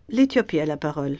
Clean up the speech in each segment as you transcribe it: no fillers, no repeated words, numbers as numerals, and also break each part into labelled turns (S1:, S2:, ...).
S1: L'Éthiopie a la parole.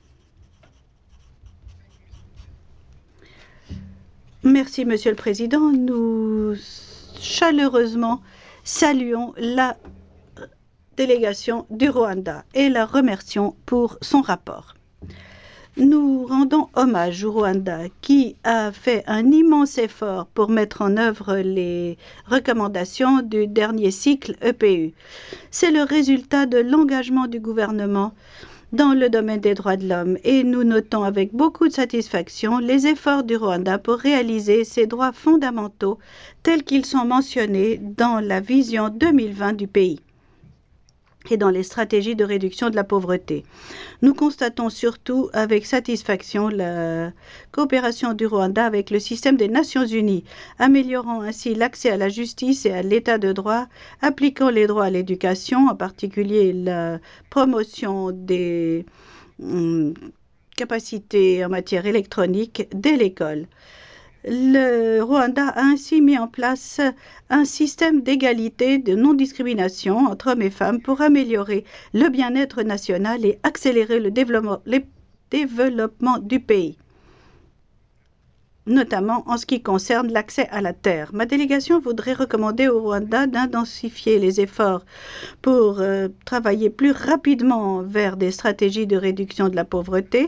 S1: Merci, Monsieur le Président. Nous chaleureusement saluons la délégation du Rwanda et la remercions pour son rapport. Nous rendons hommage au Rwanda qui a fait un immense effort pour mettre en œuvre les recommandations du dernier cycle EPU. C'est le résultat de l'engagement du gouvernement dans le domaine des droits de l'homme et nous notons avec beaucoup de satisfaction les efforts du Rwanda pour réaliser ces droits fondamentaux tels qu'ils sont mentionnés dans la vision 2020 du pays et dans les stratégies de réduction de la pauvreté. Nous constatons surtout avec satisfaction la coopération du Rwanda avec le système des Nations Unies, améliorant ainsi l'accès à la justice et à l'état de droit, appliquant les droits à l'éducation, en particulier la promotion des capacités en matière électronique dès l'école. Le Rwanda a ainsi mis en place un système d'égalité, de non-discrimination entre hommes et femmes pour améliorer le bien-être national et accélérer le développement du pays, notamment en ce qui concerne l'accès à la terre. Ma délégation voudrait recommander au Rwanda d'intensifier les efforts pour travailler plus rapidement vers des stratégies de réduction de la pauvreté